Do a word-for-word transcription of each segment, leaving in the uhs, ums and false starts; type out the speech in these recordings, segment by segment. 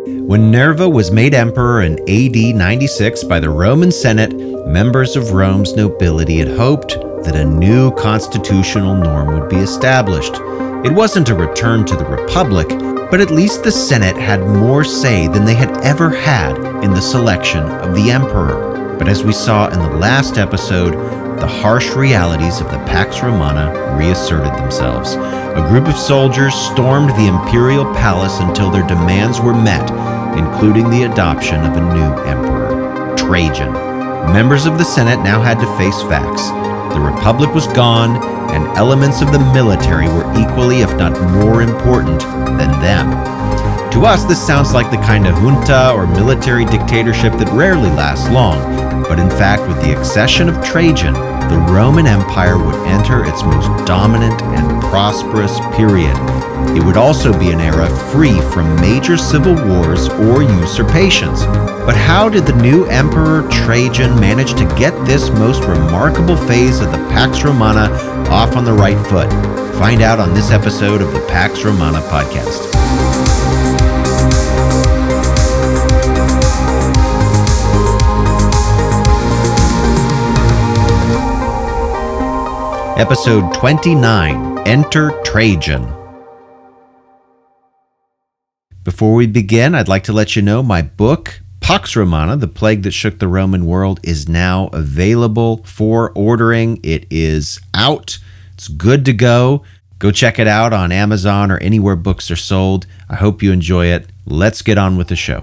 When Nerva was made emperor in A D ninety-six by the Roman Senate, members of Rome's nobility had hoped that a new constitutional norm would be established. It wasn't a return to the Republic, but at least the Senate had more say than they had ever had in the selection of the emperor. But as we saw in the last episode, the harsh realities of the Pax Romana reasserted themselves. A group of soldiers stormed the imperial palace until their demands were met, including the adoption of a new emperor, Trajan. Members of the Senate now had to face facts. The Republic was gone, and elements of the military were equally, if not more important than them. To us, this sounds like the kind of junta or military dictatorship that rarely lasts long, but in fact, with the accession of Trajan, the Roman Empire would enter its most dominant and prosperous period. It would also be an era free from major civil wars or usurpations. But how did the new emperor Trajan manage to get this most remarkable phase of the Pax Romana off on the right foot? Find out on this episode of the Pax Romana podcast. Episode twenty-nine, Enter Trajan. Before we begin, I'd like to let you know my book, Pax Romana, The Plague That Shook the Roman World, is now available for ordering. It is out. It's good to go. Go check it out on Amazon or anywhere books are sold. I hope you enjoy it. Let's get on with the show.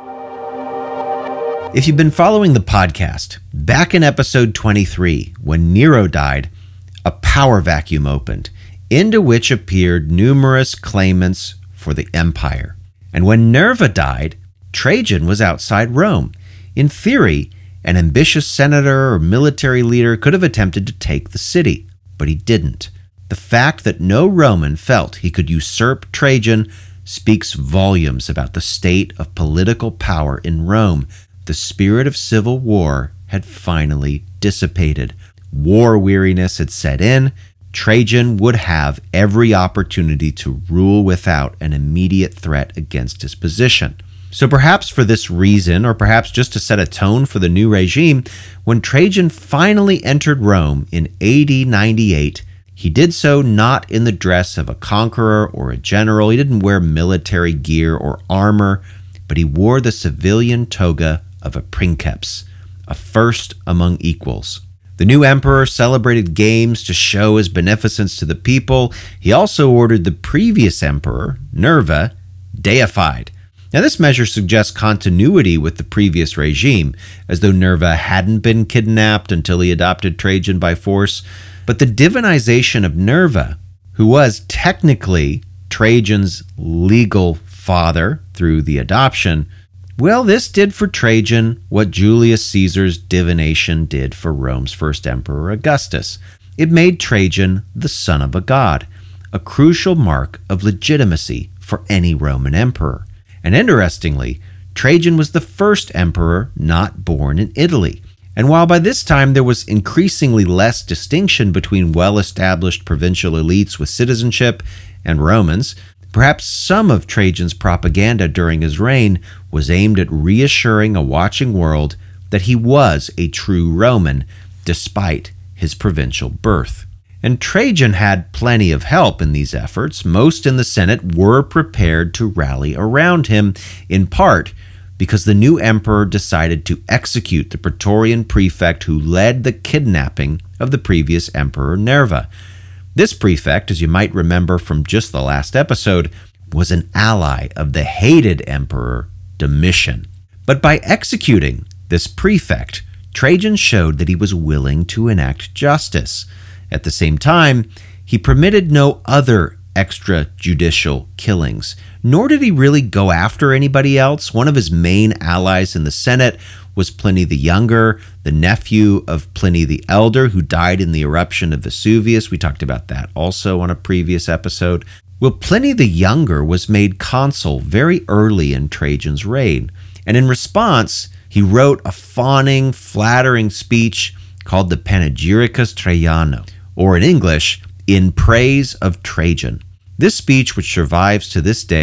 If you've been following the podcast, back in episode twenty-three, when Nero died, a power vacuum opened, into which appeared numerous claimants for the empire. And when Nerva died, Trajan was outside Rome. In theory, an ambitious senator or military leader could have attempted to take the city, but he didn't. The fact that no Roman felt he could usurp Trajan speaks volumes about the state of political power in Rome. The spirit of civil war had finally dissipated. War weariness had set in. Trajan would have every opportunity to rule without an immediate threat against his position. So perhaps for this reason, or perhaps just to set a tone for the new regime, when Trajan finally entered Rome in A D ninety-eight, he did so not in the dress of a conqueror or a general. He didn't wear military gear or armor, but he wore the civilian toga of a princeps, a first among equals. The new emperor celebrated games to show his beneficence to the people. He also ordered the previous emperor, Nerva, deified. Now, this measure suggests continuity with the previous regime, as though Nerva hadn't been kidnapped until he adopted Trajan by force. But the divinization of Nerva, who was technically Trajan's legal father through the adoption, well, this did for Trajan what Julius Caesar's divination did for Rome's first emperor, Augustus. It made Trajan the son of a god, a crucial mark of legitimacy for any Roman emperor. And interestingly, Trajan was the first emperor not born in Italy. And while by this time there was increasingly less distinction between well-established provincial elites with citizenship and Romans, perhaps some of Trajan's propaganda during his reign was aimed at reassuring a watching world that he was a true Roman, despite his provincial birth. And Trajan had plenty of help in these efforts. Most in the Senate were prepared to rally around him, in part because the new emperor decided to execute the Praetorian prefect who led the kidnapping of the previous emperor Nerva. This prefect, as you might remember from just the last episode, was an ally of the hated emperor Domitian. But by executing this prefect, Trajan showed that he was willing to enact justice. At the same time, he permitted no other extrajudicial killings, nor did he really go after anybody else. One of his main allies in the Senate was Pliny the Younger, the nephew of Pliny the Elder, who died in the eruption of Vesuvius. We talked about that also on a previous episode. Well, Pliny the Younger was made consul very early in Trajan's reign, and in response, he wrote a fawning, flattering speech called the Panegyricus Traiano, or in English, In Praise of Trajan. This speech, which survives to this day,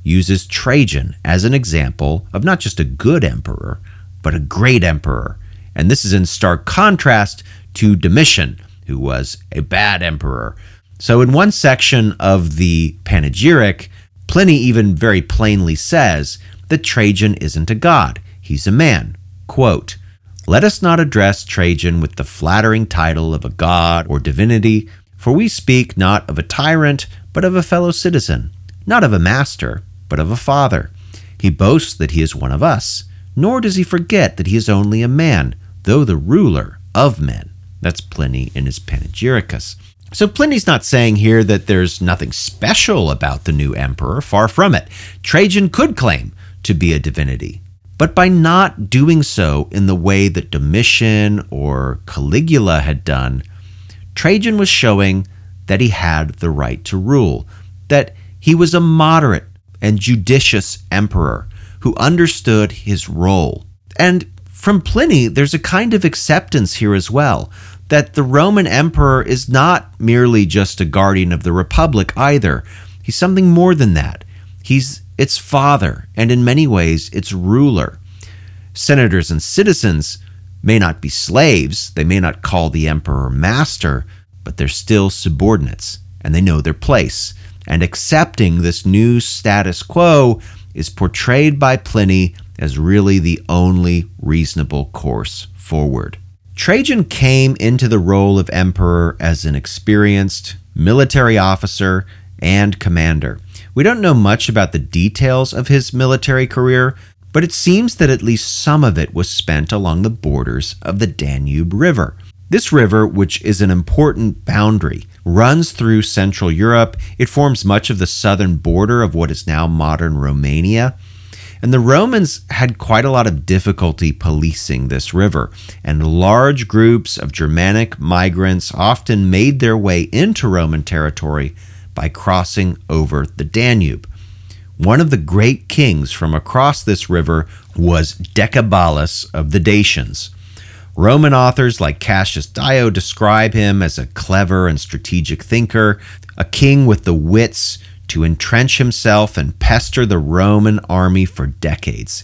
uses Trajan as an example of not just a good emperor, but a great emperor. And this is in stark contrast to Domitian, who was a bad emperor. So in one section of the panegyric, Pliny even very plainly says that Trajan isn't a god, he's a man. Quote, "Let us not address Trajan with the flattering title of a god or divinity, for we speak not of a tyrant, but of a fellow citizen, not of a master, but of a father. He boasts that he is one of us, nor does he forget that he is only a man, though the ruler of men." That's Pliny in his Panegyricus. So Pliny's not saying here that there's nothing special about the new emperor, far from it. Trajan could claim to be a divinity, but by not doing so in the way that Domitian or Caligula had done, Trajan was showing that he had the right to rule, that he was a moderate and judicious emperor who understood his role. And from Pliny, there's a kind of acceptance here as well, that the Roman emperor is not merely just a guardian of the republic either. He's something more than that. He's its father, and in many ways, its ruler. Senators and citizens may not be slaves, they may not call the emperor master, but they're still subordinates, and they know their place. And accepting this new status quo is portrayed by Pliny as really the only reasonable course forward. Trajan came into the role of emperor as an experienced military officer and commander. We don't know much about the details of his military career, but it seems that at least some of it was spent along the borders of the Danube River. This river, which is an important boundary, runs through Central Europe. It forms much of the southern border of what is now modern Romania. And the Romans had quite a lot of difficulty policing this river, and large groups of Germanic migrants often made their way into Roman territory by crossing over the Danube. One of the great kings from across this river was Decebalus of the Dacians. Roman authors like Cassius Dio describe him as a clever and strategic thinker, a king with the wits to entrench himself and pester the Roman army for decades.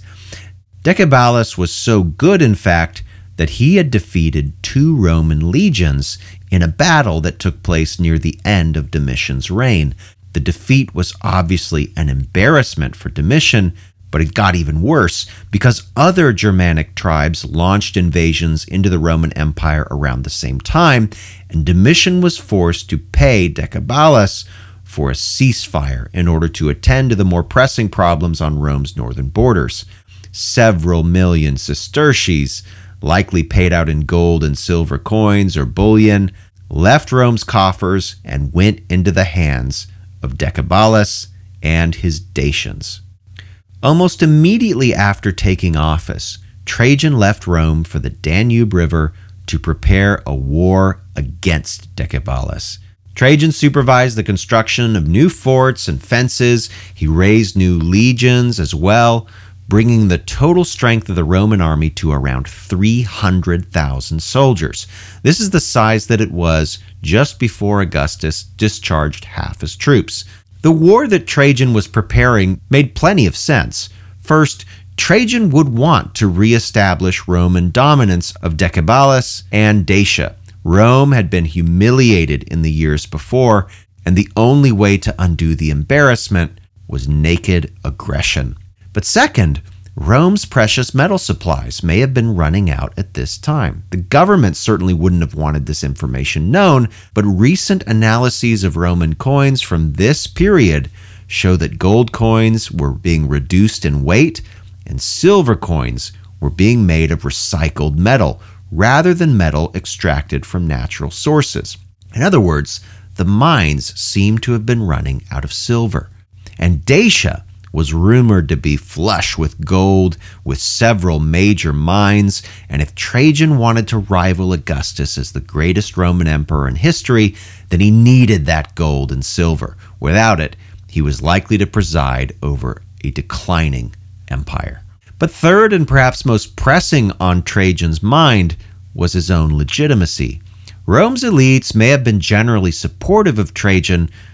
Decebalus was so good, in fact, that he had defeated two Roman legions in a battle that took place near the end of Domitian's reign. The defeat was obviously an embarrassment for Domitian, but it got even worse because other Germanic tribes launched invasions into the Roman Empire around the same time, and Domitian was forced to pay Decebalus for a ceasefire in order to attend to the more pressing problems on Rome's northern borders. Several million sesterces, likely paid out in gold and silver coins or bullion, left Rome's coffers and went into the hands of Decebalus and his Dacians. Almost immediately after taking office, Trajan left Rome for the Danube River to prepare a war against Decebalus. Trajan supervised the construction of new forts and fences. He raised new legions as well, bringing the total strength of the Roman army to around three hundred thousand soldiers. This is the size that it was just before Augustus discharged half his troops. The war that Trajan was preparing made plenty of sense. First, Trajan would want to reestablish Roman dominance of Decebalus and Dacia. Rome had been humiliated in the years before, and the only way to undo the embarrassment was naked aggression. But second, Rome's precious metal supplies may have been running out at this time. The government certainly wouldn't have wanted this information known, but recent analyses of Roman coins from this period show that gold coins were being reduced in weight and silver coins were being made of recycled metal rather than metal extracted from natural sources. In other words, the mines seem to have been running out of silver. And Dacia was rumored to be flush with gold, with several major mines, and if Trajan wanted to rival Augustus as the greatest Roman emperor in history, then he needed that gold and silver. Without it, he was likely to preside over a declining empire. But third, and perhaps most pressing on Trajan's mind, was his own legitimacy. Rome's elites may have been generally supportive of Trajan,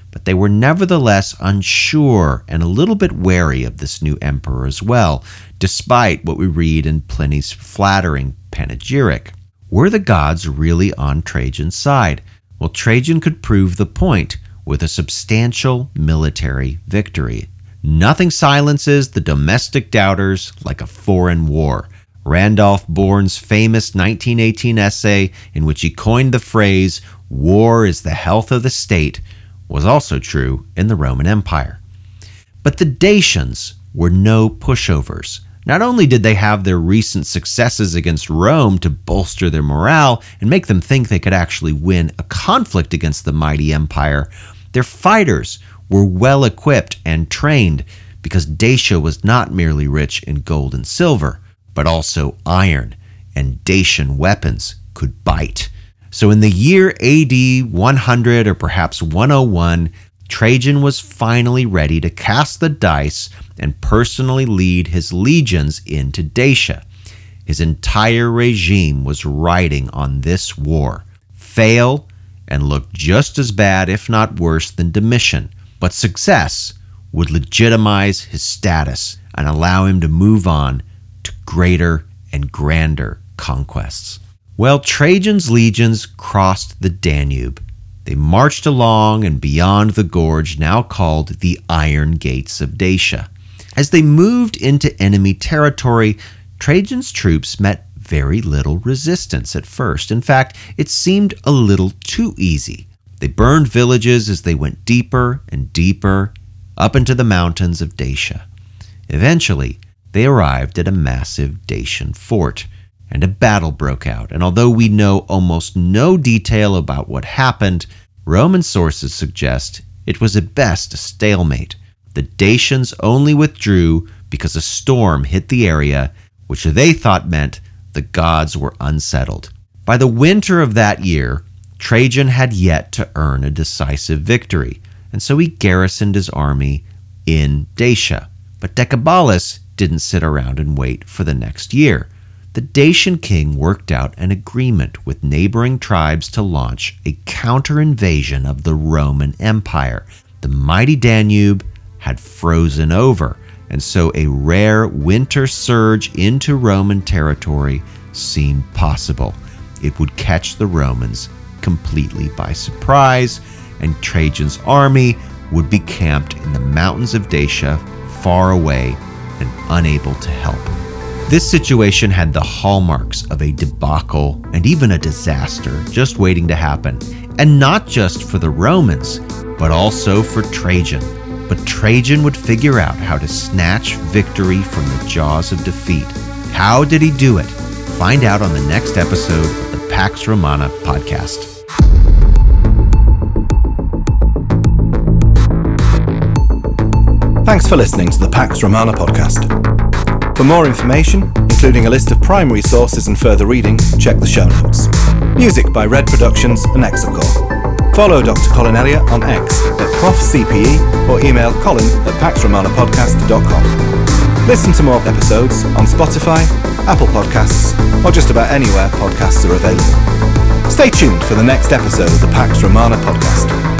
but they were nevertheless unsure and a little bit wary of this new emperor as well, despite what we read in Pliny's flattering panegyric. Were the gods really on Trajan's side? Well, Trajan could prove the point with a substantial military victory. Nothing silences the domestic doubters like a foreign war. Randolph Bourne's famous nineteen eighteen essay, in which he coined the phrase, "War is the health of the state," was also true in the Roman Empire. But the Dacians were no pushovers. Not only did they have their recent successes against Rome to bolster their morale and make them think they could actually win a conflict against the mighty empire, their fighters were well equipped and trained, because Dacia was not merely rich in gold and silver, but also iron, and Dacian weapons could bite. So in the year A D one hundred or perhaps one oh one, Trajan was finally ready to cast the dice and personally lead his legions into Dacia. His entire regime was riding on this war. Fail and look just as bad, if not worse, than Domitian. But success would legitimize his status and allow him to move on to greater and grander conquests. Well, Trajan's legions crossed the Danube. They marched along and beyond the gorge now called the Iron Gates of Dacia. As they moved into enemy territory, Trajan's troops met very little resistance at first. In fact, it seemed a little too easy. They burned villages as they went deeper and deeper up into the mountains of Dacia. Eventually, they arrived at a massive Dacian fort, and a battle broke out. And although we know almost no detail about what happened, Roman sources suggest it was at best a stalemate. The Dacians only withdrew because a storm hit the area, which they thought meant the gods were unsettled. By the winter of that year, Trajan had yet to earn a decisive victory, and so he garrisoned his army in Dacia. But Decebalus didn't sit around and wait for the next year. The Dacian king worked out an agreement with neighboring tribes to launch a counter-invasion of the Roman Empire. The mighty Danube had frozen over, and so a rare winter surge into Roman territory seemed possible. It would catch the Romans completely by surprise, and Trajan's army would be camped in the mountains of Dacia, far away and unable to help. This situation had the hallmarks of a debacle and even a disaster just waiting to happen. And not just for the Romans, but also for Trajan. But Trajan would figure out how to snatch victory from the jaws of defeat. How did he do it? Find out on the next episode of the Pax Romana podcast. Thanks for listening to the Pax Romana podcast. For more information, including a list of primary sources and further reading, check the show notes. Music by Red Productions and Exelcore. Follow Doctor Colin Elliott on X at Prof C P E or email colin at pax romana podcast dot com. Listen to more episodes on Spotify, Apple Podcasts, or just about anywhere podcasts are available. Stay tuned for the next episode of the Pax Romana podcast.